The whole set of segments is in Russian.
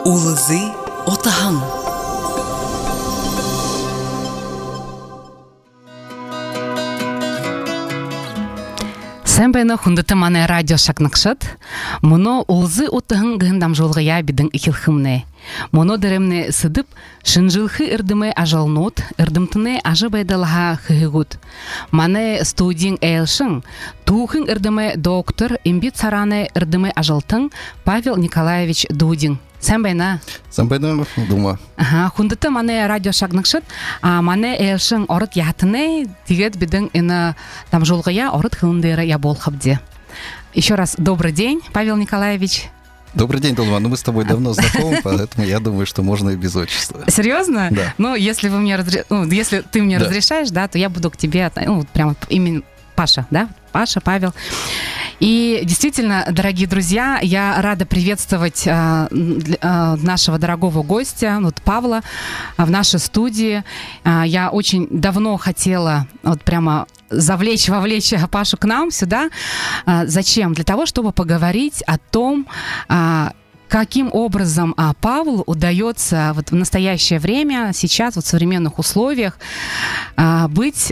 Улызы отаһың. Сәмбәне хундыты мане радио шакнакшат. Моно улзы отаһың гындам жолгая бидың ихилхымне. Моно дәремне сыдып, шынжылхы ырдымы ажалнот, ырдымтыны ажы байдалха хыгыгут. Мане студийн элшын, тухын ырдымы доктор, имбит сараны ырдымы ажалтын Павел Николаевич Дудин. Сәмбәна. Сәмбәна, дума. Хундыты мане радио шакнакшат, мане элшын орыт ятыны, тигет бидың ина там жолгая орыт хылындыры я болхабде. Еще раз добрый день, Павел Николаевич. Добрый день, Долма. Ну, мы с тобой давно знакомы, поэтому я думаю, что можно и без отчества. Серьезно? Да. Ну, если вы мне если ты мне разрешаешь, да, то я буду к тебе, прямо именно Паша, да? Паша, Павел. И действительно, дорогие друзья, я рада приветствовать нашего дорогого гостя, Павла, в нашей студии. Я очень давно хотела прямо вовлечь Пашу к нам сюда. Зачем? Для того, чтобы поговорить о том, каким образом Павлу удается в настоящее время, сейчас, в современных условиях, быть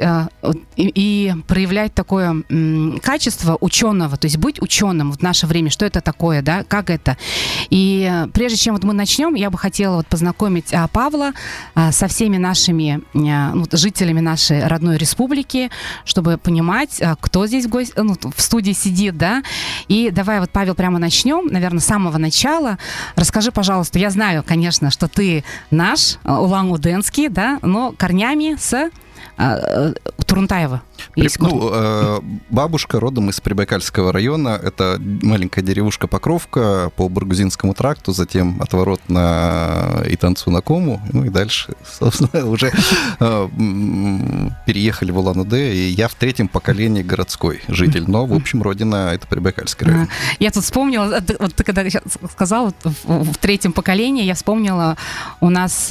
и проявлять такое качество ученого, то есть быть ученым в наше время, что это такое, да, как это. И прежде чем мы начнем, я бы хотела познакомить Павла со всеми нашими жителями нашей родной республики, чтобы понимать, кто здесь в студии сидит, да. И давай, Павел, прямо начнем, наверное, с самого начала. Расскажи, пожалуйста, я знаю, конечно, что ты наш, улан-удэнский, да, но корнями с Турунтаева. Бабушка родом из Прибайкальского района. Это маленькая деревушка Покровка по Баргузинскому тракту, затем отворот на Итанцу-на-Кому, и дальше, собственно, уже переехали в Улан-Удэ, и я в третьем поколении городской житель, но, в общем, родина — это Прибайкальский район. Я тут вспомнила, ты когда сказал в третьем поколении, я вспомнила у нас,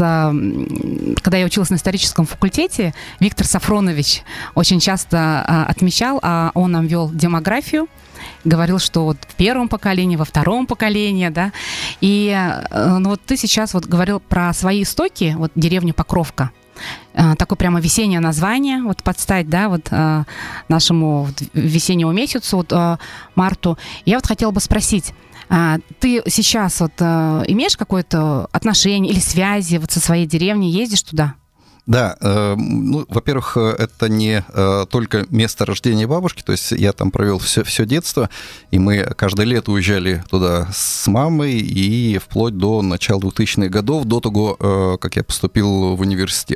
когда я училась на историческом факультете, Виктор Сафронович очень часто отмечал, он нам вел демографию, говорил, что в первом поколении, во втором поколении, да, и ты сейчас говорил про свои истоки, деревня Покровка, такое прямо весеннее название, под стать, да, нашему весеннему месяцу, марту. Я хотела бы спросить, ты сейчас имеешь какое-то отношение или связи со своей деревней, ездишь туда? Да, во-первых, это не только место рождения бабушки, то есть я там провел все детство, и мы каждое лето уезжали туда с мамой, и вплоть до начала 2000-х годов, до того, как я поступил в университет.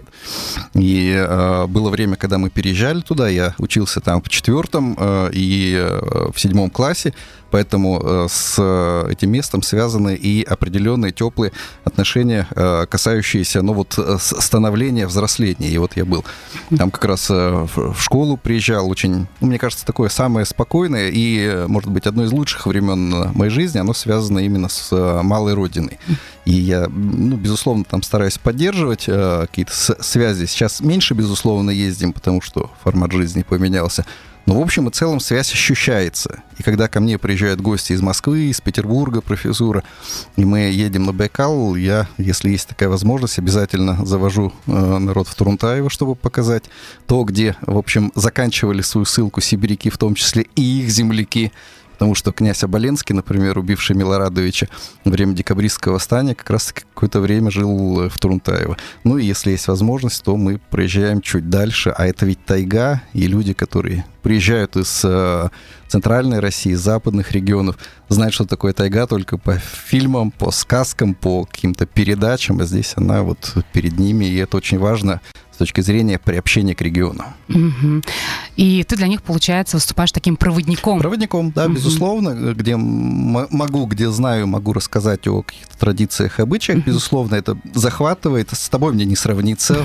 И было время, когда мы переезжали туда, я учился там в 4 и в 7 классе, поэтому с этим местом связаны и определенные теплые отношения, касающиеся, становления, взросления. И я был там как раз в школу приезжал, очень, мне кажется, такое самое спокойное и, может быть, одно из лучших времен моей жизни, оно связано именно с малой родиной. И я, безусловно, там стараюсь поддерживать какие-то связи. Сейчас меньше, безусловно, ездим, потому что формат жизни поменялся. Но, в общем и целом, связь ощущается. И когда ко мне приезжают гости из Москвы, из Петербурга, профессура, и мы едем на Байкал, я, если есть такая возможность, обязательно завожу народ в Турунтаево, чтобы показать то, где, в общем, заканчивали свою ссылку сибиряки, в том числе и их земляки. Потому что князь Оболенский, например, убивший Милорадовича во время декабристского восстания, как раз какое-то время жил в Турунтаево. И если есть возможность, то мы проезжаем чуть дальше. А это ведь тайга, и люди, которые приезжают из центральной России, из западных регионов, знают, что такое тайга только по фильмам, по сказкам, по каким-то передачам. А здесь она перед ними, и это очень важно с точки зрения приобщения к региону. Угу. И ты для них, получается, выступаешь таким проводником. Проводником, да, безусловно. Где могу, где знаю, могу рассказать о каких-то традициях, обычаях. Безусловно, это захватывает. С тобой мне не сравнится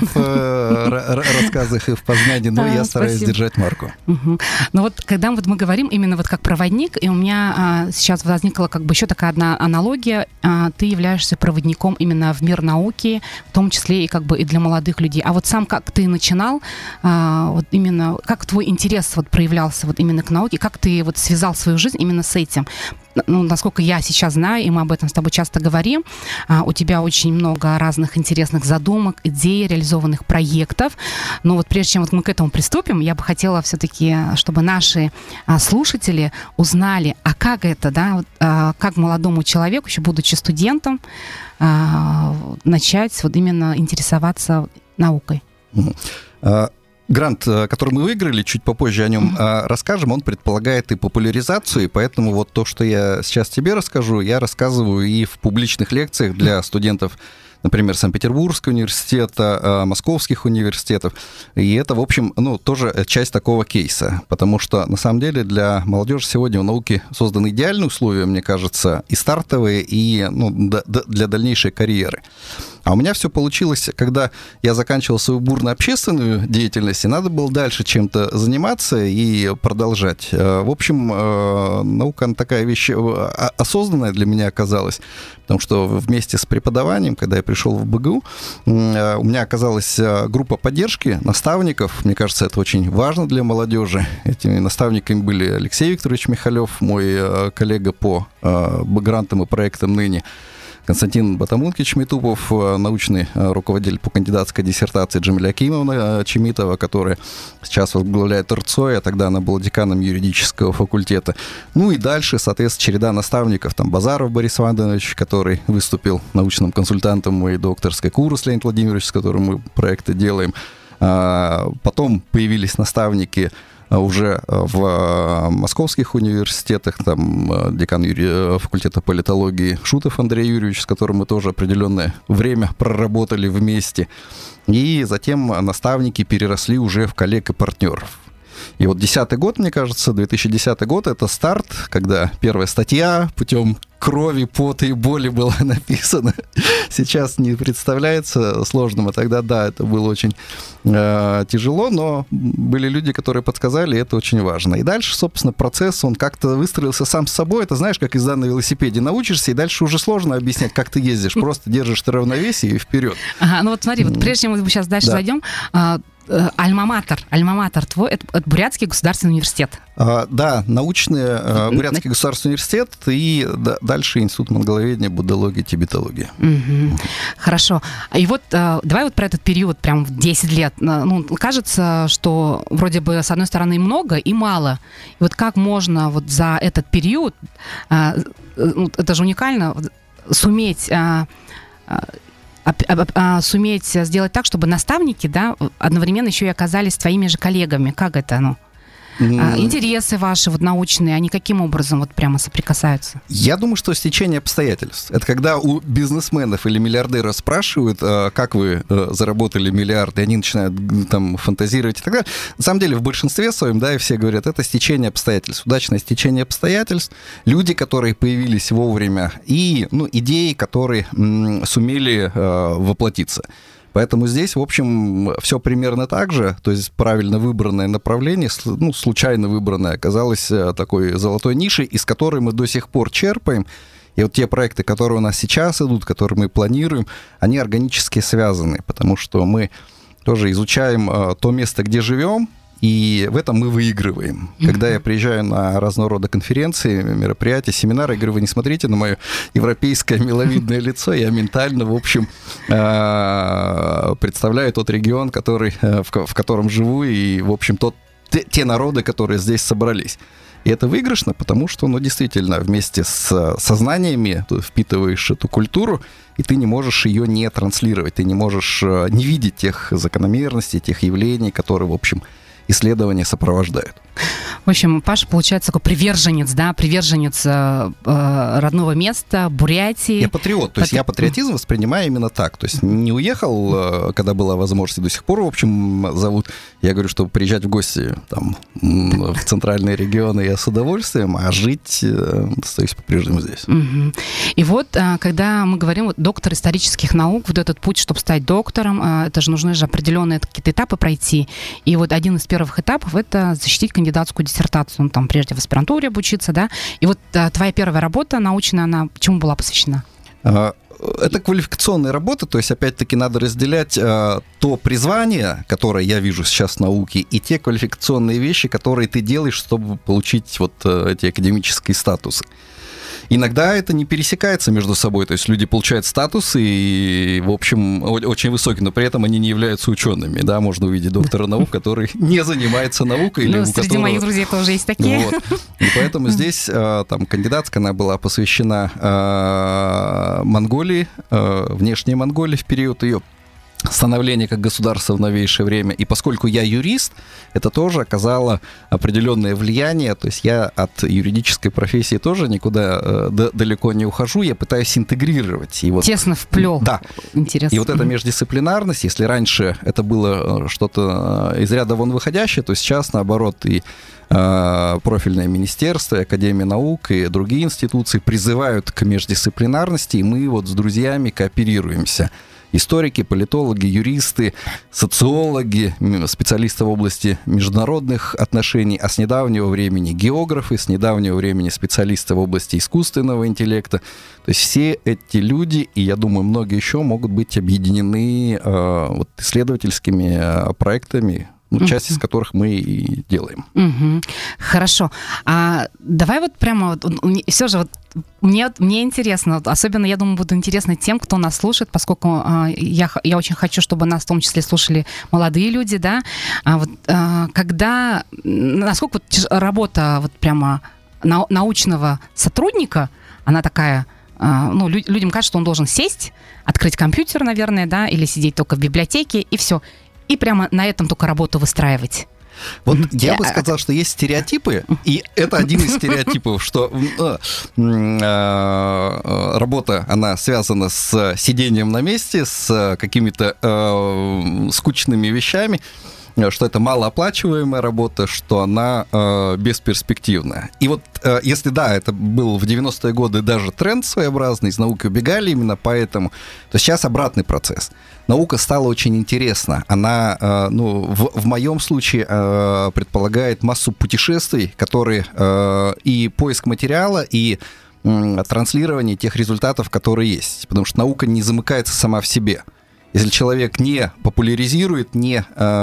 в рассказах и в познании, но я стараюсь держать марку. Когда мы говорим именно как проводник, и у меня сейчас возникла еще такая одна аналогия. Ты являешься проводником именно в мир науки, в том числе и и для молодых людей. А сам сам, как ты начинал, вот именно, как твой интерес вот проявлялся вот именно к науке, как ты вот связал свою жизнь именно с этим? Ну, насколько я сейчас знаю, и мы об этом с тобой часто говорим, у тебя очень много разных интересных задумок, идей, реализованных проектов. Но вот прежде чем вот мы к этому приступим, я бы хотела все-таки, чтобы наши слушатели узнали, а как это, да, вот, как молодому человеку, еще будучи студентом, начать вот именно интересоваться наукой. Грант, который мы выиграли, чуть попозже о нем расскажем, он предполагает и популяризацию, и поэтому вот то, что я сейчас тебе расскажу, я рассказываю и в публичных лекциях для студентов, например, Санкт-Петербургского университета, московских университетов. И это, в общем, тоже часть такого кейса, потому что, на самом деле, для молодежи сегодня в науке созданы идеальные условия, мне кажется, и стартовые, и для дальнейшей карьеры. А у меня все получилось, когда я заканчивал свою бурно-общественную деятельность, и надо было дальше чем-то заниматься и продолжать. В общем, наука, она такая вещь осознанная для меня оказалась, потому что вместе с преподаванием, когда я пришел в БГУ, у меня оказалась группа поддержки наставников. Мне кажется, это очень важно для молодежи. Этими наставниками были Алексей Викторович Михалев, мой коллега по грантам и проектам ныне, Константин Батамункич Митупов, научный руководитель по кандидатской диссертации, Джамиля Акимовна Чемитова, которая сейчас возглавляет РЦОИ, а тогда она была деканом юридического факультета. Ну и дальше, соответственно, череда наставников, там Базаров Борис Иванович, который выступил научным консультантом моей докторской, Курус Леонид Владимирович, с которым мы проекты делаем. Потом появились наставники уже в московских университетах, там декан факультета политологии Шутов Андрей Юрьевич, с которым мы тоже определенное время проработали вместе. И затем наставники переросли уже в коллег и партнеров. И вот 2010 год, мне кажется, 2010 год — это старт, когда первая статья путем крови, пота и боли была написана. Сейчас не представляется сложным, а тогда, да, это было очень тяжело, но были люди, которые подсказали, и это очень важно. И дальше, собственно, процесс, он как-то выстроился сам с собой. Это, знаешь, как езда на велосипеде. Научишься, и дальше уже сложно объяснять, как ты ездишь. Просто держишь ты равновесие и вперед. Ага, ну вот смотри, вот прежде чем мы сейчас дальше зайдем, Альма-матер твой, это Бурятский государственный университет. Да, научный Бурятский государственный университет и дальше Институт монголоведения, буддологии, тибетологии. Угу. Хорошо. И вот давай вот про этот период, прям 10 лет. Ну, кажется, что вроде бы с одной стороны много и мало. И вот как можно вот за этот период, это же уникально, суметь сделать так, чтобы наставники, да, одновременно еще и оказались твоими же коллегами. Как это, интересы ваши вот научные, они каким образом вот прямо соприкасаются? Я думаю, что стечение обстоятельств. Это когда у бизнесменов или миллиардеров спрашивают, как вы заработали миллиарды, и они начинают там фантазировать и так далее. На самом деле, в большинстве своем, да, и все говорят, это стечение обстоятельств, удачное стечение обстоятельств, люди, которые появились вовремя, и идеи, которые сумели воплотиться. Поэтому здесь, в общем, все примерно так же, то есть правильно выбранное направление, случайно выбранное, оказалось такой золотой нишей, из которой мы до сих пор черпаем. И вот те проекты, которые у нас сейчас идут, которые мы планируем, они органически связаны, потому что мы тоже изучаем то место, где живем, и в этом мы выигрываем. Когда я приезжаю на разного рода конференции, мероприятия, семинары, я говорю, вы не смотрите на мое европейское миловидное лицо, я ментально, в общем, представляю тот регион, в котором живу, и, в общем, те народы, которые здесь собрались. И это выигрышно, потому что, действительно, вместе с сознаниями ты впитываешь эту культуру, и ты не можешь ее не транслировать, ты не можешь не видеть тех закономерностей, тех явлений, которые, в общем, исследования сопровождают. В общем, Паша, получается, такой приверженец родного места, Бурятии. Я патриот, то есть я патриотизм воспринимаю именно так. То есть не уехал, когда была возможность, и до сих пор, в общем, зовут. Я говорю, что приезжать в гости там, в центральные регионы я с удовольствием, а жить остаюсь по-прежнему здесь. Угу. И вот, когда мы говорим, доктор исторических наук, вот этот путь, чтобы стать доктором, это же нужны же определенные какие-то этапы пройти. И вот один из первых этапов — это защитить кандидатскую диссертацию, там прежде в аспирантуре обучиться, да. И вот твоя первая работа научная, она чему была посвящена? это квалификационная работа, то есть, опять-таки, надо разделять то призвание, которое я вижу сейчас в науке, и те квалификационные вещи, которые ты делаешь, чтобы получить вот эти академические статусы. Иногда это не пересекается между собой, то есть люди получают статус и, в общем, очень высокий, но при этом они не являются учеными, да, можно увидеть доктора наук, который не занимается наукой. Или среди которого... моих друзей тоже есть такие. Вот. И поэтому здесь там кандидатская, она была посвящена Монголии, внешней Монголии в период ее становления как государства в новейшее время. И поскольку я юрист, это тоже оказало определенное влияние. То есть я от юридической профессии тоже никуда далеко не ухожу. Я пытаюсь интегрировать. И вот, тесно вплел. Да. Интересно. И вот эта междисциплинарность, если раньше это было что-то из ряда вон выходящее, то сейчас, наоборот, и профильное министерство, и Академия наук, и другие институции призывают к междисциплинарности, и мы вот с друзьями кооперируемся. Историки, политологи, юристы, социологи, специалисты в области международных отношений, а с недавнего времени географы, с недавнего времени специалисты в области искусственного интеллекта. То есть все эти люди, и я думаю, многие еще могут быть объединены вот, исследовательскими проектами, часть из которых мы и делаем. Хорошо. Давай вот прямо, все же вот мне интересно, особенно, я думаю, будет интересно тем, кто нас слушает, поскольку я очень хочу, чтобы нас в том числе слушали молодые люди, да, насколько вот работа вот прямо научного сотрудника, она такая, людям кажется, что он должен сесть, открыть компьютер, наверное, да, или сидеть только в библиотеке, и все. И прямо на этом только работу выстраивать. Вот я бы сказал, что есть стереотипы, и это один из стереотипов, что работа, она связана с сидением на месте, с какими-то скучными вещами, что это малооплачиваемая работа, что она бесперспективная. И вот если, да, это был в 90-е годы даже тренд своеобразный, из науки убегали именно поэтому, то сейчас обратный процесс. Наука стала очень интересна. Она, в моем случае предполагает массу путешествий, которые и поиск материала, и транслирование тех результатов, которые есть. Потому что наука не замыкается сама в себе. Если человек не популяризирует, не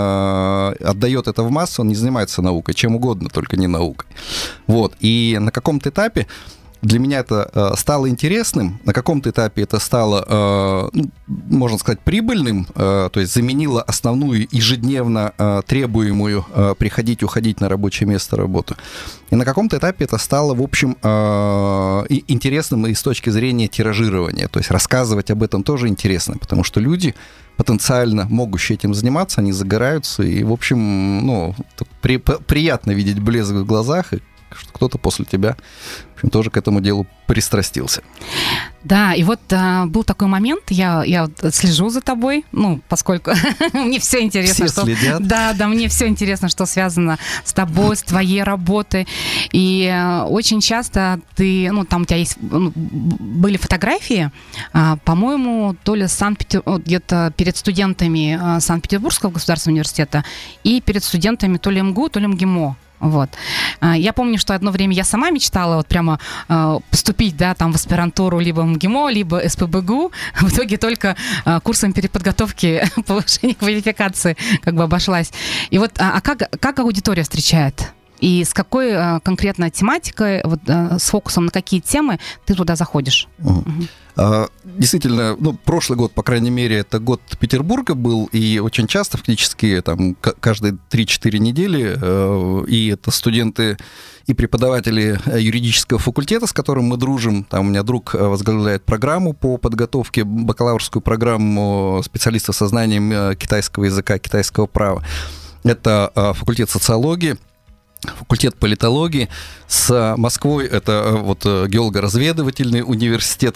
отдает это в массу, он не занимается наукой, чем угодно, только не наукой. Вот. И на каком-то этапе для меня это стало интересным, на каком-то этапе это стало, можно сказать, прибыльным, то есть заменило основную ежедневно требуемую приходить, уходить на рабочее место работу. И на каком-то этапе это стало, в общем, интересным и с точки зрения тиражирования. То есть рассказывать об этом тоже интересно, потому что люди, потенциально могущие этим заниматься, они загораются, и, в общем, приятно видеть блеск в глазах, и что кто-то после тебя, в общем, тоже к этому делу пристрастился. Да, и вот был такой момент, я слежу за тобой, поскольку мне все интересно. Все следят. Да, мне все интересно, что связано с тобой, с твоей работой. И очень часто ты, там у тебя есть, были фотографии, по-моему, то ли где-то перед студентами Санкт-Петербургского государственного университета и перед студентами то ли МГУ, то ли МГИМО. Вот. Я помню, что одно время я сама мечтала вот прямо поступить, да, там в аспирантуру либо МГИМО, либо СПбГУ. В итоге только курсом переподготовки, повышения квалификации как бы обошлась. И вот, как аудитория встречает? И с какой конкретно тематикой, вот, с фокусом на какие темы ты туда заходишь? Действительно, прошлый год, по крайней мере, это год Петербурга был, и очень часто, фактически, там, каждые 3-4 недели, и это студенты и преподаватели юридического факультета, с которым мы дружим. Там у меня друг возглавляет программу по подготовке, бакалаврскую программу специалистов со знанием китайского языка, китайского права. Это факультет социологии, факультет политологии. С Москвой это вот геолого-разведывательный университет,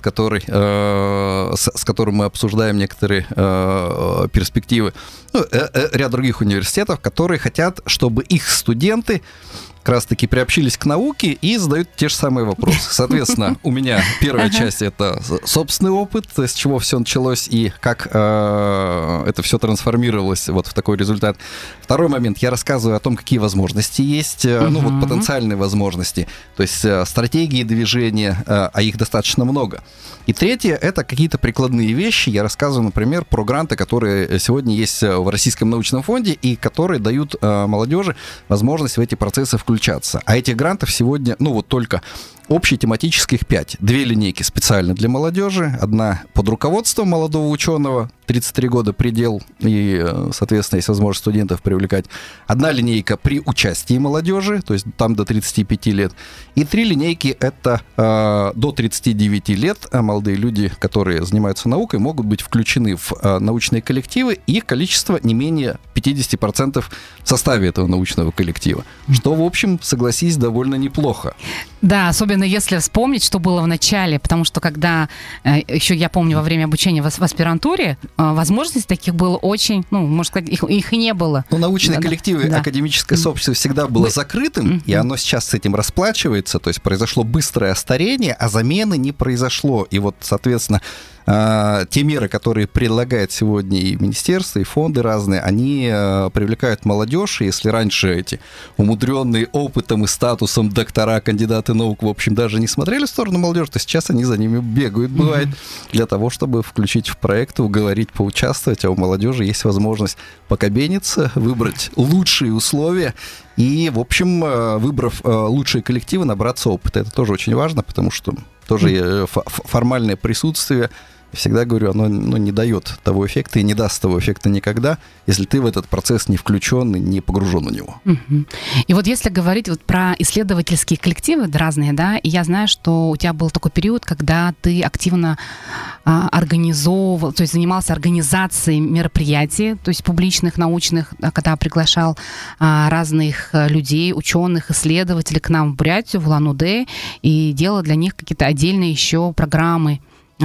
с которым мы обсуждаем некоторые перспективы. Ряд других университетов, которые хотят, чтобы их студенты как раз-таки приобщились к науке и задают те же самые вопросы. Соответственно, у меня первая часть — это собственный опыт, с чего все началось и как это все трансформировалось вот в такой результат. Второй момент — я рассказываю о том, какие возможности есть, потенциальные возможности, то есть стратегии движения, а их достаточно много. И третье — это какие-то прикладные вещи. Я рассказываю, например, про гранты, которые сегодня есть в Российском научном фонде и которые дают молодежи возможность в эти процессы включаться. А этих грантов сегодня, только общетематических 5. 2 линейки специально для молодежи, одна под руководством молодого ученого, 33 года предел, и, соответственно, есть возможность студентов привлекать. Одна линейка при участии молодежи, то есть там до 35 лет. И 3 линейки — это до 39 лет. Молодые люди, которые занимаются наукой, могут быть включены в научные коллективы, и их количество не менее 50% в составе этого научного коллектива. Что, в общем, согласись, довольно неплохо. Да, особенно если вспомнить, что было в начале, потому что когда, еще я помню, во время обучения в аспирантуре, возможностей таких было очень, можно сказать, их и не было. Научные коллективы, академическое сообщество всегда было закрытым, и оно сейчас с этим расплачивается, то есть произошло быстрое старение, а замены не произошло. И вот, соответственно, те меры, которые предлагает сегодня и министерство, и фонды разные, они привлекают молодежь. И если раньше эти умудренные опытом и статусом доктора, кандидаты наук, в общем, даже не смотрели в сторону молодежи, то сейчас они за ними бегают, бывает, для того, чтобы включить в проект, уговорить, поучаствовать. А у молодежи есть возможность покабениться, выбрать лучшие условия и, в общем, выбрав лучшие коллективы, набраться опыта. Это тоже очень важно, потому что тоже формальное присутствие, всегда говорю, оно не дает того эффекта и не даст того эффекта никогда, если ты в этот процесс не включен и не погружен в него. И вот если говорить про исследовательские коллективы разные, да, и я знаю, что у тебя был такой период, когда ты активно организовывал, то есть занимался организацией мероприятий, то есть публичных, научных, когда приглашал разных людей, ученых, исследователей к нам в Бурятию, в Улан-Удэ, и делал для них какие-то отдельные еще программы,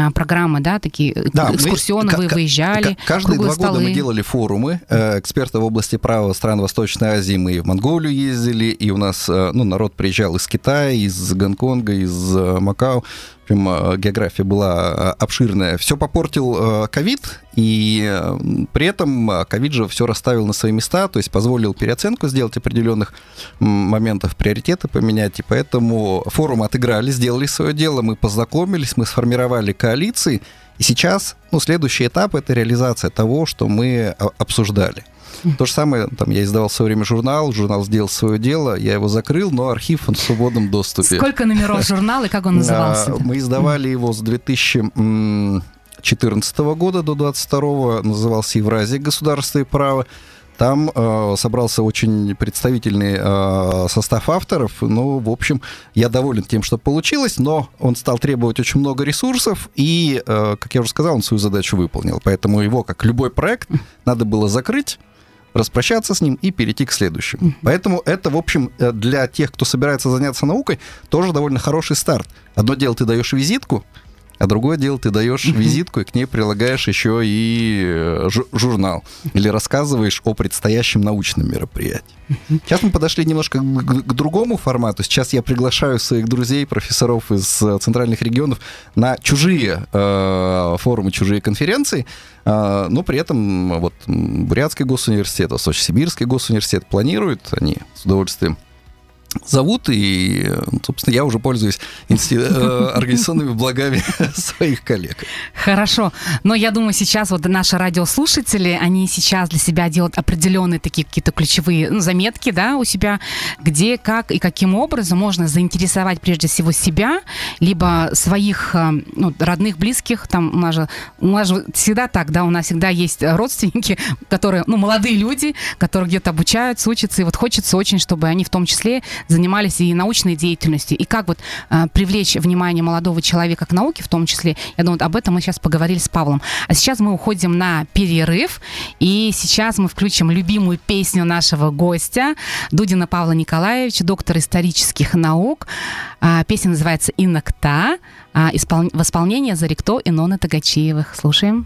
да, такие экскурсионы, вы выезжали, каждые 2 года мы делали форумы экспертов в области права стран Восточной Азии. Мы и в Монголию ездили, и у нас народ приезжал из Китая, из Гонконга, из Макао. В общем, география была обширная. Все попортил ковид, и при этом ковид же все расставил на свои места, то есть позволил переоценку сделать определенных моментов, приоритеты поменять, и поэтому форумы отыграли, сделали свое дело, мы познакомились, мы сформировали коалиции, и сейчас, следующий этап — это реализация того, что мы обсуждали. То же самое, я издавал в свое время журнал сделал свое дело, я его закрыл, но архив, он в свободном доступе. Сколько номеров журнала и как он назывался? Мы издавали его с 2014 года до 2022, назывался «Евразия. Государство и право». Там собрался очень представительный состав авторов. В общем, я доволен тем, что получилось, но он стал требовать очень много ресурсов, и, как я уже сказал, он свою задачу выполнил. Поэтому его, как любой проект, надо было закрыть, распрощаться с ним и перейти к следующему. Поэтому это, в общем, для тех, кто собирается заняться наукой, тоже довольно хороший старт. Одно дело, ты даешь визитку, а другое дело, ты даешь визитку и к ней прилагаешь еще и журнал. Или рассказываешь о предстоящем научном мероприятии. Сейчас мы подошли немножко к другому формату. Сейчас я приглашаю своих друзей, профессоров из центральных регионов на чужие форумы, чужие конференции. Но при этом Бурятский госуниверситет, Восточно-Сибирский госуниверситет планируют, они с удовольствием зовут, и, собственно, я уже пользуюсь организационными благами своих коллег. Хорошо. Но я думаю, сейчас наши радиослушатели, они сейчас для себя делают определенные такие какие-то ключевые заметки, да, у себя, где, как и каким образом можно заинтересовать прежде всего себя, либо своих родных, близких. Там у нас же всегда так, да, у нас всегда есть родственники, которые, молодые люди, которые где-то обучаются, учатся, и хочется очень, чтобы они в том числе занимались и научной деятельностью, и как привлечь внимание молодого человека к науке в том числе. Я думаю, об этом мы сейчас поговорили с Павлом. А сейчас мы уходим на перерыв, и сейчас мы включим любимую песню нашего гостя, Дудина Павла Николаевича, доктор исторических наук. Песня называется «Инокта», в исполнении Зарикто и Ноны Тагачиевых. Слушаем.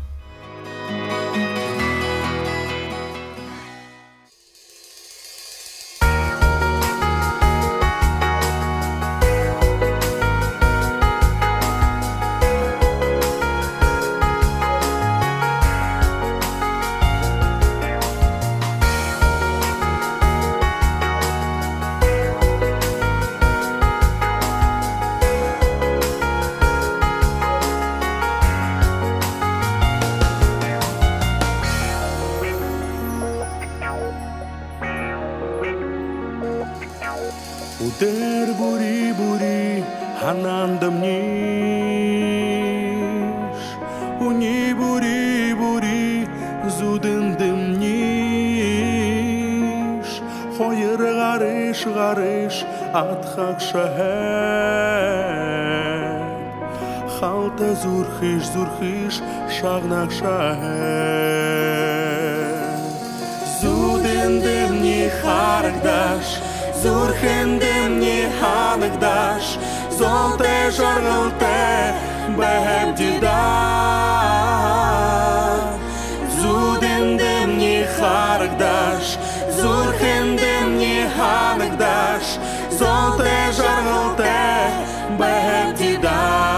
Уни бури зудындым ниш Хойыр гарыш атхак шахет Халта зурхиш шагнак шахет Зудындым ни харагдаш Зурхендым ни ханагдаш Золте жаргылте бэхэм дида Зудындым ни харагдаш Зурхендым ни ханагдаш Золте жаргылте бэхэм дида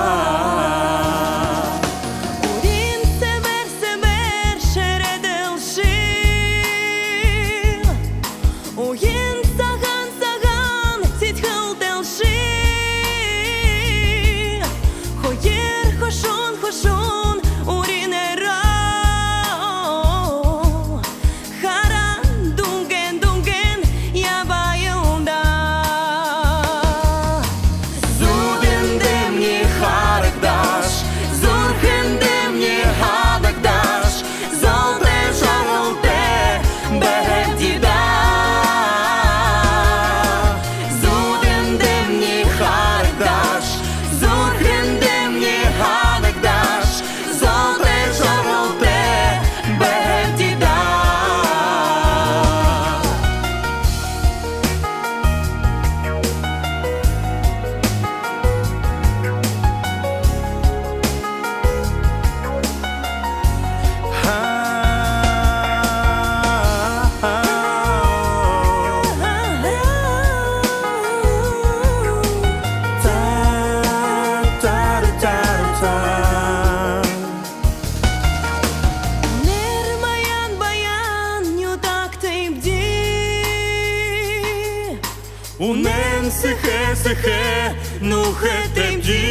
Унен сыхе нухетемди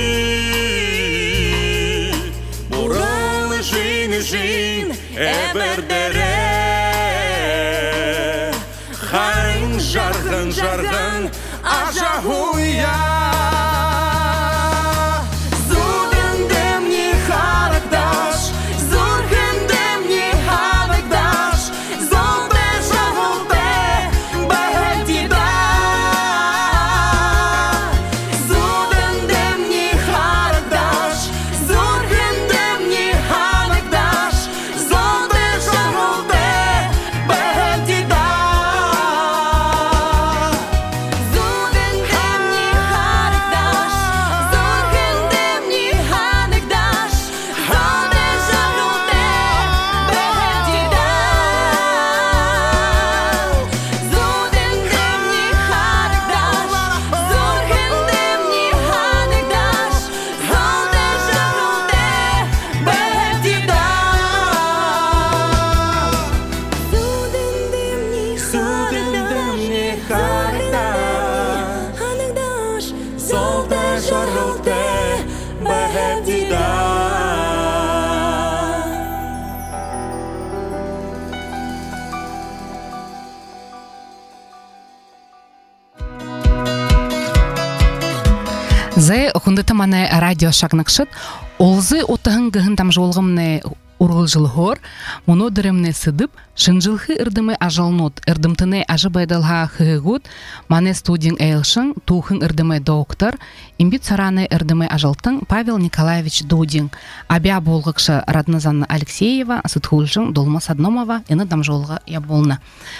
Буралы жин эбердере Харин жаргын ажахуя Зудындым ни харагдаш Зурхендым ни ханагдаш Золте жагылте бэхэдида Зэ хундытаманы радио шагнакшыт, олзы отahın гыхын там жолгымны ургылжылгор, муно дыремне сыдып, шынжылхы ырдымы ажалнот, ырдымтыны ажы байдалха хыгыгут, мане студин эйлшын, тухын ырдымы доктор, имбит сараны ырдымы ажалтын Павел Николаевич Дудин, абя болгыкшы Радназанна Алексеева, сытхулжын Долмас Адномова, эны там жолга яболна.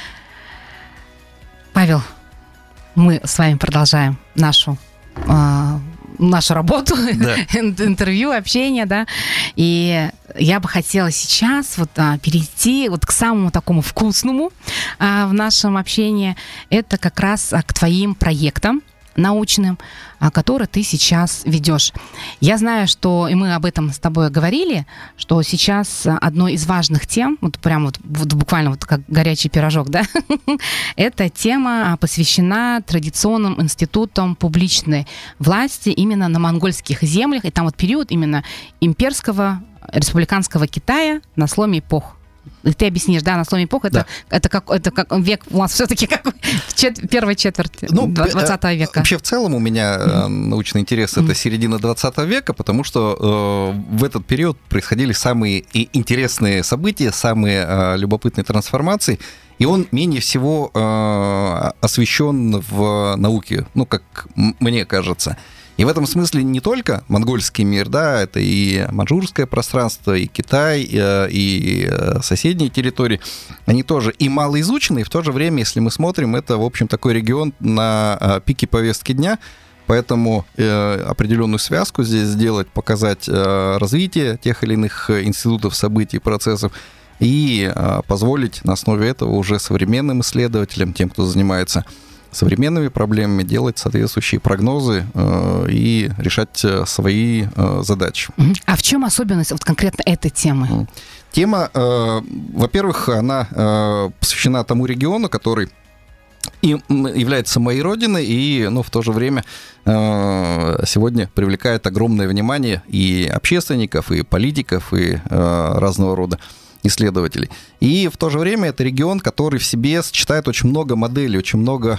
Павел, мы с вами продолжаем нашу работу, да. Интервью, общение, да, и я бы хотела сейчас перейти к самому такому вкусному в нашем общении, это как раз к твоим проектам научным, который ты сейчас ведешь. Я знаю, что, и мы об этом с тобой говорили, что сейчас одной из важных тем, буквально как горячий пирожок, да, эта тема посвящена традиционным институтам публичной власти именно на монгольских землях, и там период именно имперского республиканского Китая на сломе эпох. Ты объяснишь, да, на сломе эпох, это как век у нас все-таки какой? Первая четверть 20 века. Вообще, в целом, у меня научный интерес это середина 20 века, потому что в этот период происходили самые интересные события, самые любопытные трансформации, и он менее всего освещен в науке, ну, как мне кажется. И в этом смысле не только монгольский мир, да, это и маньчжурское пространство, и Китай, и соседние территории, они тоже и малоизучены, и в то же время, если мы смотрим, это, в общем, такой регион на пике повестки дня, поэтому определенную связку здесь сделать, показать развитие тех или иных институтов, событий, процессов, и позволить на основе этого уже современным исследователям, тем, кто занимается современными проблемами, делать соответствующие прогнозы и решать свои задачи. А в чем особенность вот конкретно этой темы? Тема, во-первых, она посвящена тому региону, который и является моей родиной, и, в то же время сегодня привлекает огромное внимание и общественников, и политиков, и разного рода исследователей. И в то же время это регион, который в себе сочетает очень много моделей, очень много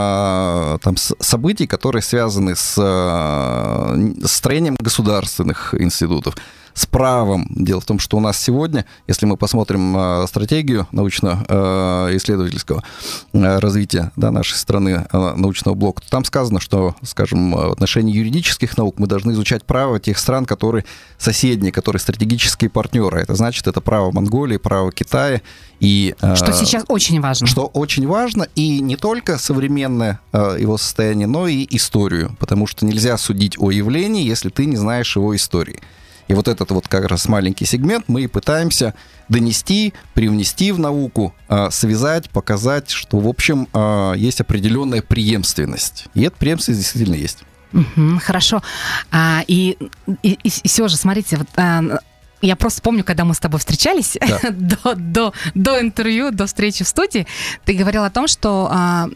событий, которые связаны с строением государственных институтов, с правом. Дело в том, что у нас сегодня, если мы посмотрим стратегию научно-исследовательского развития нашей страны, научного блока, то там сказано, что, скажем, в отношении юридических наук мы должны изучать право тех стран, которые соседние, которые стратегические партнеры. Это значит, это право Монголии, право Китая. И, что сейчас очень важно. Что очень важно, и не только современное его состояние, но и историю, потому что нельзя судить о явлении, если ты не знаешь его истории. И вот этот вот как раз маленький сегмент мы и пытаемся донести, привнести в науку, связать, показать, что, в общем, есть определенная преемственность. И эта преемственность действительно есть. Хорошо. И все же, смотрите, вот... Я просто помню, когда мы с тобой встречались, до интервью, до встречи в студии, ты говорил о том, что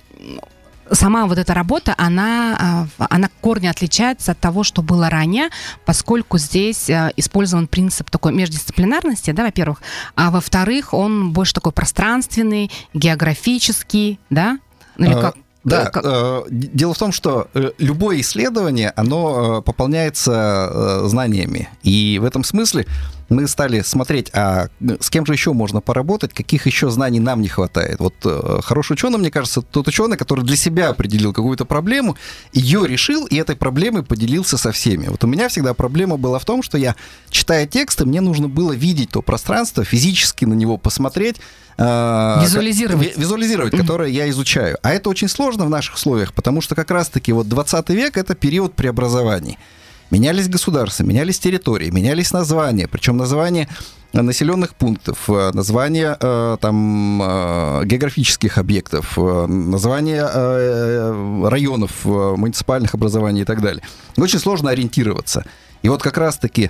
сама вот эта работа, она корни отличается от того, что было ранее, поскольку здесь использован принцип такой междисциплинарности, да, во-первых, а во-вторых, он больше такой пространственный, географический, да? Или как? Да, дело в том, что любое исследование, оно пополняется знаниями. И в этом смысле мы стали смотреть, а с кем же еще можно поработать, каких еще знаний нам не хватает. Вот хороший ученый, мне кажется, тот ученый, который для себя определил какую-то проблему, ее решил, и этой проблемой поделился со всеми. Вот у меня всегда проблема была в том, что я, читая тексты, мне нужно было видеть то пространство, физически на него посмотреть, визуализировать, которое я изучаю. А это очень сложно в наших условиях, потому что как раз-таки вот 20 век — это период преобразований. Менялись государства, менялись территории, менялись названия, причем названия населенных пунктов, названия географических объектов, названия районов, муниципальных образований и так далее. Очень сложно ориентироваться. И вот как раз-таки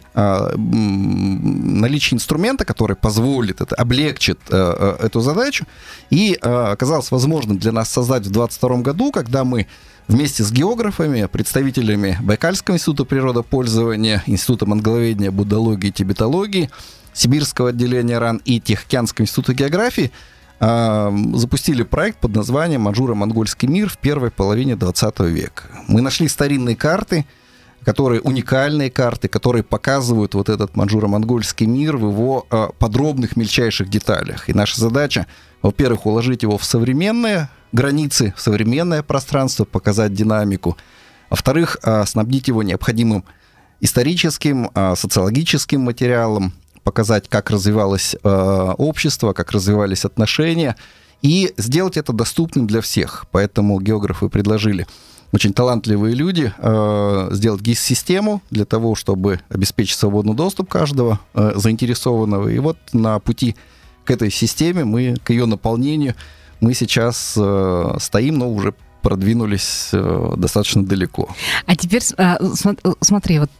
наличие инструмента, который позволит, облегчит эту задачу, и оказалось возможным для нас создать в 2022 году, когда мы вместе с географами, представителями Байкальского института природопользования, Института монголоведения, буддологии и тибетологии, Сибирского отделения РАН и Тихоокеанского института географии запустили проект под названием «Маньчжуро-монгольский мир в первой половине 20 века». Мы нашли старинные карты, уникальные карты, которые показывают вот этот маньчжуро-монгольский мир в его подробных, мельчайших деталях. И наша задача, во-первых, уложить его в современные границы, в современное пространство, показать динамику. Во-вторых, снабдить его необходимым историческим, социологическим материалом, показать, как развивалось общество, как развивались отношения, и сделать это доступным для всех. Поэтому географы предложили, очень талантливые люди, сделать ГИС-систему для того, чтобы обеспечить свободный доступ каждого заинтересованного. И вот на пути к этой системе, к ее наполнению, мы сейчас стоим, но уже продвинулись достаточно далеко. А теперь смотри, вот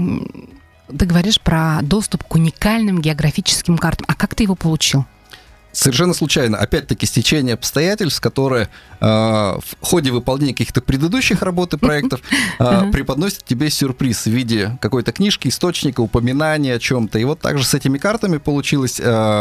ты говоришь про доступ к уникальным географическим картам. А как ты его получил? Совершенно случайно. Опять-таки, стечение обстоятельств, которое в ходе выполнения каких-то предыдущих работ и проектов преподносит тебе сюрприз в виде какой-то книжки, источника, упоминания о чем-то. И вот также с этими картами получилось,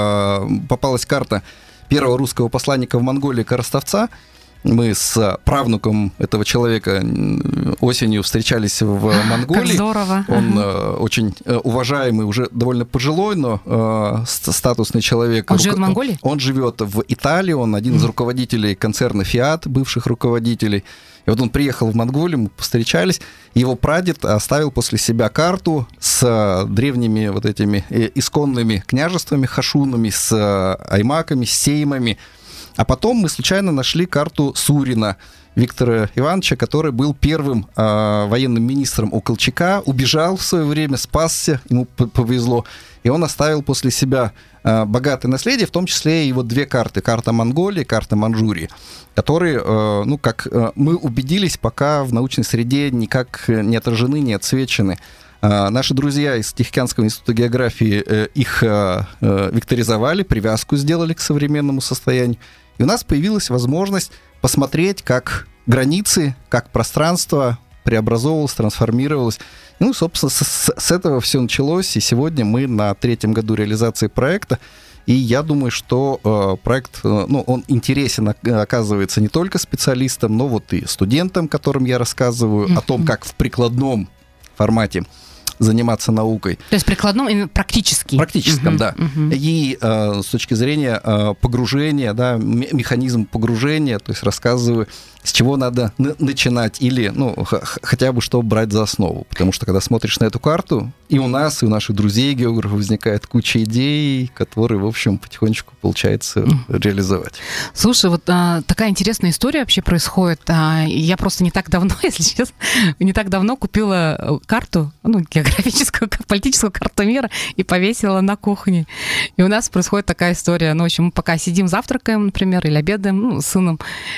попалась карта первого русского посланника в Монголии Коростовца. Мы с правнуком этого человека осенью встречались в Монголии. Как здорово. Он очень уважаемый, уже довольно пожилой, но статусный человек. Он живет в Монголии? Он живет в Италии, он один из руководителей концерна Fiat, бывших руководителей. И вот он приехал в Монголию, мы повстречались. Его прадед оставил после себя карту с древними вот этими исконными княжествами, хашунами, с аймаками, с сеймами. А потом мы случайно нашли карту Сурина Виктора Ивановича, который был первым военным министром у Колчака, убежал в свое время, спасся, ему повезло, и он оставил после себя богатое наследие, в том числе и его две карты. Карта Монголии, карта Манчжурии, которые, ну, как мы убедились, пока в научной среде никак не отражены, не отсвечены. Наши друзья из Тихоокеанского института географии их векторизовали, привязку сделали к современному состоянию. И у нас появилась возможность посмотреть, как границы, как пространство преобразовывалось, трансформировалось. Ну, собственно, с этого все началось. И сегодня мы на 3-м году реализации проекта. И я думаю, что проект, ну, он интересен, оказывается, не только специалистам, но вот и студентам, которым я рассказываю о том, как в прикладном формате заниматься наукой. То есть прикладном и практически. Практическом, да. И с точки зрения погружения, да, механизм погружения, то есть рассказываю, с чего надо начинать или, ну, хотя бы что брать за основу. Потому что, когда смотришь на эту карту, и у нас, и у наших друзей, географов, возникает куча идей, которые, в общем, потихонечку получается реализовать. Слушай, вот такая интересная история вообще происходит. Я просто не так давно, если честно, не так давно купила карту, ну, географическую, политическую карту мира и повесила на кухне. И у нас происходит такая история. Ну, в общем, мы пока сидим, завтракаем, например, или обедаем, ну, с сыном,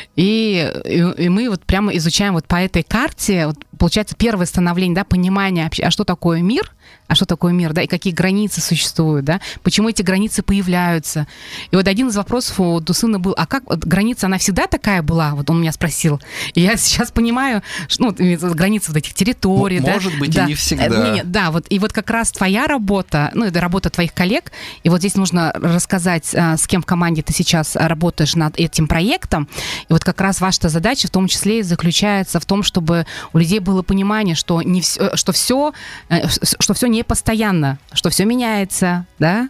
и мы вот прямо изучаем вот по этой карте, вот, получается, первое становление, да, понимание, а что такое мир, да, и какие границы существуют, да, почему эти границы появляются. И вот один из вопросов у сына был, а как вот, граница, она всегда такая была? Вот он меня спросил. И я сейчас понимаю, что, ну, границы вот этих территорий, да. Может быть, да, и не всегда. Да, вот, и вот как раз твоя работа, ну, это работа твоих коллег, и вот здесь нужно рассказать, с кем в команде ты сейчас работаешь над этим проектом, и вот как раз ваша задача в том числе и заключается в том, чтобы у людей было понимание, что не все, что все не постоянно, что все меняется, да,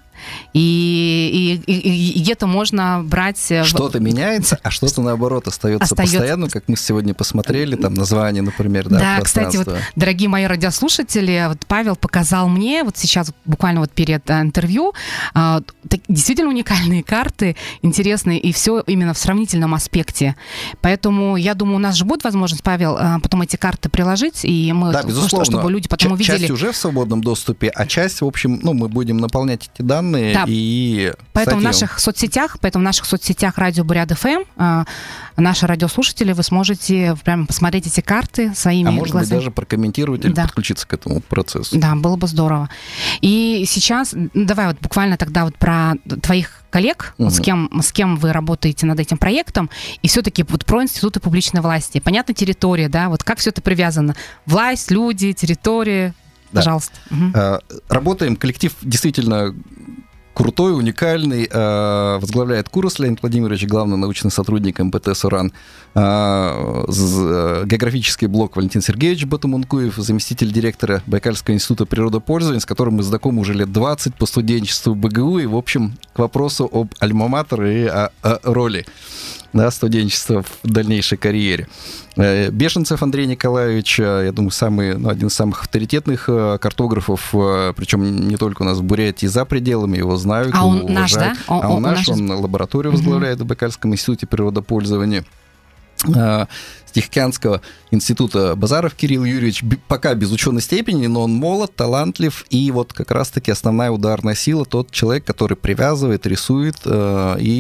и где-то можно брать... Что-то меняется, а что-то, наоборот, остается постоянно, как мы сегодня посмотрели, там название, например, да, да, кстати, вот, дорогие мои радиослушатели, вот Павел показал мне, вот сейчас, буквально вот перед интервью, действительно уникальные карты, интересные, и все именно в сравнительном аспекте. Поэтому, я думаю, у нас же будет возможность, Павел, потом эти карты приложить, и мы, да, безусловно, чтобы люди потом увидели... Часть уже в свободном доступе, а часть, в общем, ну, мы будем наполнять эти данные. Да. И, поэтому в наших соцсетях Радио Бурят ФМ, наши радиослушатели, вы сможете прямо посмотреть эти карты своими глазами. Может быть, даже прокомментировать или подключиться к этому процессу. Да, было бы здорово. И сейчас, давай вот буквально тогда вот про твоих коллег, вот с кем вы работаете над этим проектом, и все-таки вот про институты публичной власти. Понятно, территория, да, вот как все это привязано? Власть, люди, территория. Да. Пожалуйста. Работаем, коллектив действительно крутой, уникальный, возглавляет Курас Леонид Владимирович, главный научный сотрудник МПТ «Уран», географический блок Валентин Сергеевич Батумункуев, заместитель директора Байкальского института природопользования, с которым мы знакомы уже лет 20 по студенчеству БГУ, и, в общем, к вопросу об альма-матер и о роли, да, студенчества в дальнейшей карьере. Бешенцев Андрей Николаевич, я думаю, один из самых авторитетных картографов, причем не только у нас в Бурятии, за пределами, его знают, он уважают. Наш, да? Он лабораторию возглавляет в Байкальском институте природопользования. С Тихоокеанского института Базаров Кирилл Юрьевич, пока без ученой степени, но он молод, талантлив, и вот как раз-таки основная ударная сила, тот человек, который привязывает, рисует и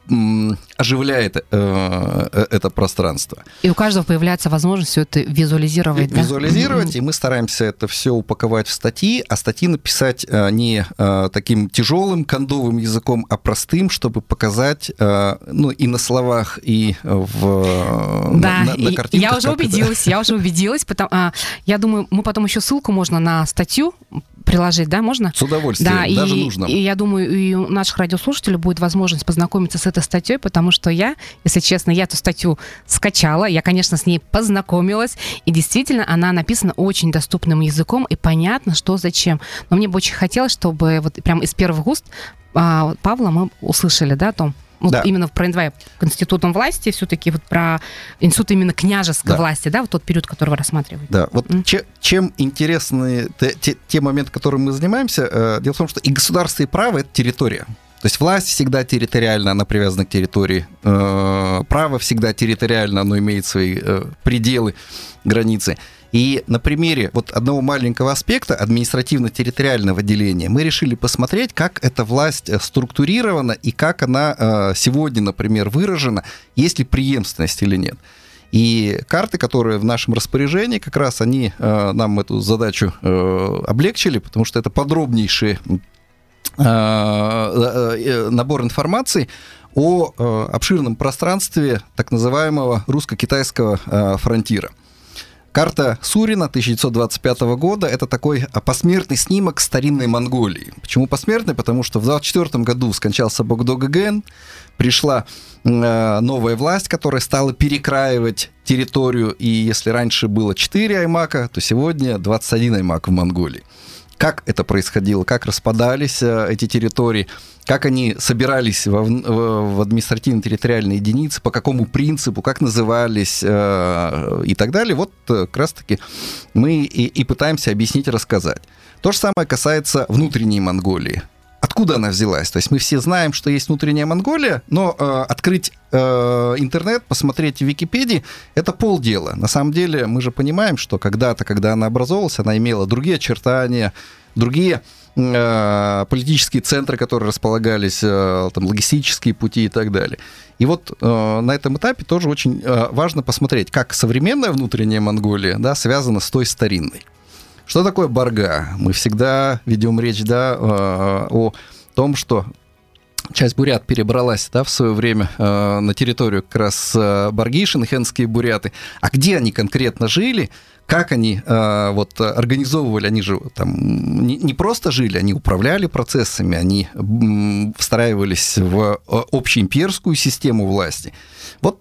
оживляет это пространство. И у каждого появляется возможность все это визуализировать. Визуализировать, и мы стараемся это все упаковать в статьи, а статьи написать не таким тяжелым кондовым языком, а простым, чтобы показать, ну, и на словах, и на картинках. Я уже убедилась. Я думаю, мы потом еще ссылку можно на статью приложить, да, можно? С удовольствием, даже нужно. И я думаю, и у наших радиослушателей будет возможность познакомиться с этой статьей, потому что я, если честно, я эту статью скачала, я, конечно, с ней познакомилась, и действительно она написана очень доступным языком, и понятно, что зачем. Но мне бы очень хотелось, чтобы вот прямо из первых уст Павла мы услышали, да, о том, вот да. Именно про НВ конститутом власти, все-таки вот про институт именно княжеской власти, да, вот тот период, который вы рассматриваете. Да, вот чем интересны те моменты, которыми мы занимаемся, дело в том, что и государство, и право — это территория. То есть власть всегда территориально, она привязана к территории, право всегда территориально, оно имеет свои пределы, границы. И на примере вот одного маленького аспекта административно-территориального деления мы решили посмотреть, как эта власть структурирована и как она сегодня, например, выражена, есть ли преемственность или нет. И карты, которые в нашем распоряжении, как раз они нам эту задачу облегчили, потому что это подробнейший набор информации о обширном пространстве так называемого русско-китайского фронтира. Карта Сурина 1925 года – это такой посмертный снимок старинной Монголии. Почему посмертный? Потому что в 1924 году скончался Богдо-Гэген, пришла новая власть, которая стала перекраивать территорию, и если раньше было 4 аймака, то сегодня 21 аймак в Монголии. Как это происходило, как распадались эти территории, как они собирались в административно-территориальные единицы, по какому принципу, как назывались и так далее. Вот как раз-таки мы и пытаемся объяснить и рассказать. То же самое касается внутренней Монголии. Откуда она взялась? То есть мы все знаем, что есть внутренняя Монголия, но открыть интернет, посмотреть в Википедии — это полдела. На самом деле мы же понимаем, что когда-то, когда она образовалась, она имела другие очертания, другие политические центры, которые располагались, там, логистические пути и так далее. И вот на этом этапе тоже очень важно посмотреть, как современная внутренняя Монголия, да, связана с той старинной. Что такое Барга? Мы всегда ведем речь, да, о том, что часть бурят перебралась, да, в свое время на территорию как раз Барги, шэньхэнские буряты. А где они конкретно жили? Как они вот организовывали? Они же там не просто жили, они управляли процессами, они встраивались в общеимперскую систему власти. Вот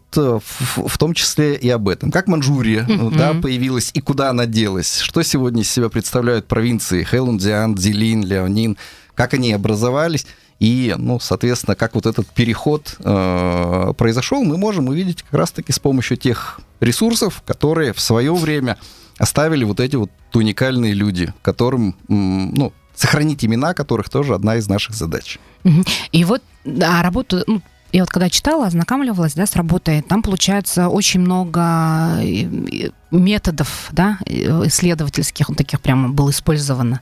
в том числе и об этом. Как Манчжурия да, появилась и куда она делась? Что сегодня из себя представляют провинции Хэлунцзян, Цзилин, Лиаонин? Как они образовались? И, ну, соответственно, как вот этот переход произошел, мы можем увидеть как раз-таки с помощью тех ресурсов, которые в свое время оставили вот эти вот уникальные люди, которым, ну, сохранить имена которых тоже одна из наших задач. И вот работу... Я вот когда читала, ознакомливалась, да, с работой, там, получается, очень много методов, да, исследовательских, вот таких прямо было использовано.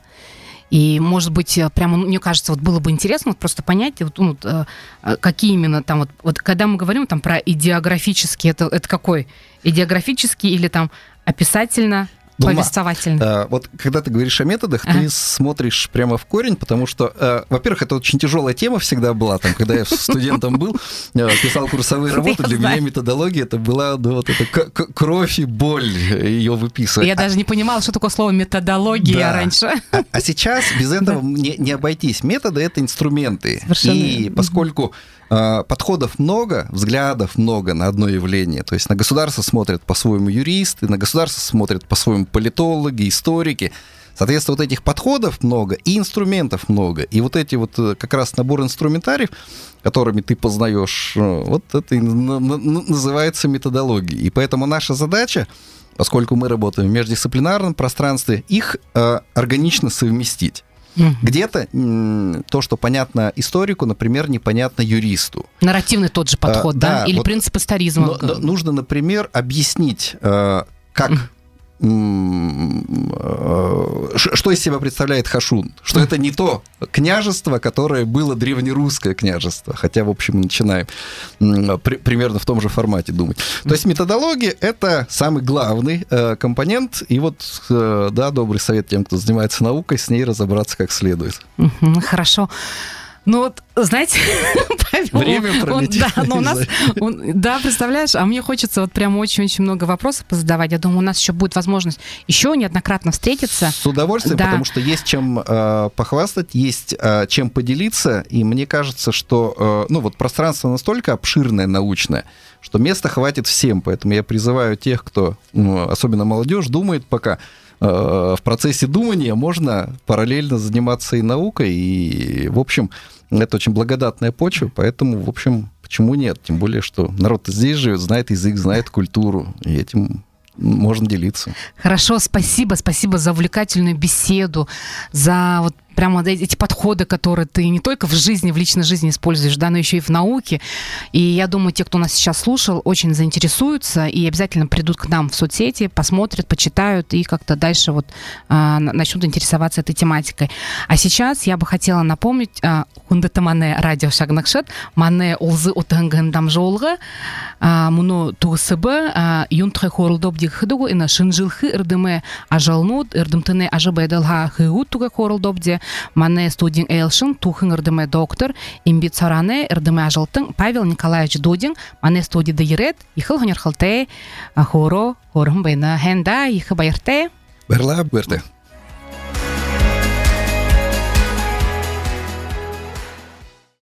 И, может быть, прямо, мне кажется, вот было бы интересно вот просто понять, вот, какие именно там, вот когда мы говорим там про идеографический, это какой? Идеографический или там описательно? Повествовательно. Вот когда ты говоришь о методах, ты смотришь прямо в корень, потому что, во-первых, это очень тяжелая тема всегда была. Там, когда я студентом был, писал курсовые работы, для меня методология это была вот эта кровь и боль ее выписывать. Я даже не понимала, что такое слово методология раньше. А сейчас без этого не обойтись. Методы — это инструменты. И поскольку подходов много, взглядов много на одно явление. То есть на государство смотрят по-своему юристы, на государство смотрят по-своему политологи, историки. Соответственно, вот этих подходов много и инструментов много. И вот эти вот как раз набор инструментариев, которыми ты познаешь, вот это и называется методологией. И поэтому наша задача, поскольку мы работаем в междисциплинарном пространстве, их органично совместить. Где-то то, что понятно историку, например, непонятно юристу. Нарративный тот же подход, да? Или вот принцип историзма. Нужно, например, объяснить, как что из себя представляет Хашун? Что это не то княжество, которое было древнерусское княжество. Хотя, в общем, мы начинаем примерно в том же формате думать. То есть методология — это самый главный компонент. И вот, да, добрый совет тем, кто занимается наукой, с ней разобраться как следует. Хорошо. Ну вот, знаете, Павел, время пролетело. Да, но у нас, да, представляешь, а мне хочется вот прям очень-очень много вопросов позадавать. Я думаю, у нас еще будет возможность еще неоднократно встретиться. С удовольствием, да. Потому что есть чем похвастать, есть чем поделиться, и мне кажется, что, ну вот пространство настолько обширное, научное, что места хватит всем, поэтому я призываю тех, кто, особенно молодежь, думает пока, в процессе думания можно параллельно заниматься и наукой, и, в общем, это очень благодатная почва, поэтому, в общем, почему нет? Тем более, что народ здесь живет, знает язык, знает культуру, и этим можно делиться. Хорошо, спасибо за увлекательную беседу, за вот прямо эти подходы, которые ты не только в жизни, в личной жизни используешь, да, но еще и в науке. И я думаю, те, кто нас сейчас слушал, очень заинтересуются и обязательно придут к нам в соцсети, посмотрят, почитают и как-то дальше вот начнут интересоваться этой тематикой. А сейчас я бы хотела напомнить, хундата мане радио шагнакшет, мане олзы отангандам жолга, муну тугсыбы, юнтхэ хорулдоб дигхыдугу, ина шинжилхы ирдыме ажалнуд, ирдымтыне ажыбайдалга хыгут туга хорулдоб де, мане студин эйлшин, тухын ирдыме доктор, имбит саране, ирдыме ажалтын, Павел Николаевич Дудин, мане студи дайрет, ихыл хонерхалте, хоро, хорым байна, хенда, ихы байрте. Берла, берте.